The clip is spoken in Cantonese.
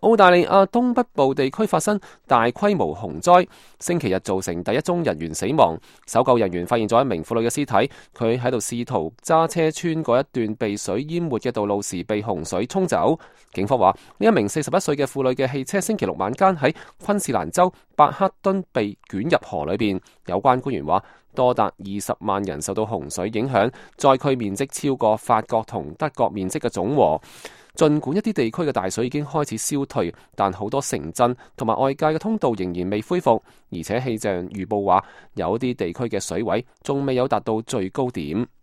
澳大利亞東北部地區發生大規模洪災，星期日造成第一宗人員死亡。搜救人員發現咗一名婦女嘅屍體，佢喺度試圖揸車穿過一段被水淹沒嘅道路時被洪水沖走。警方話呢一名41歲嘅婦女嘅汽車星期六晚間喺昆士蘭州白克敦被捲入河裏邊。有關官員話，多達20萬人受到洪水影響，災區面積超過法國同德國面積嘅總和。儘管一啲地區嘅大水已經開始消退，但好多城鎮同埋外界嘅通道仍然未恢復，而且氣象預報話有啲地區嘅水位仲未有達到最高點。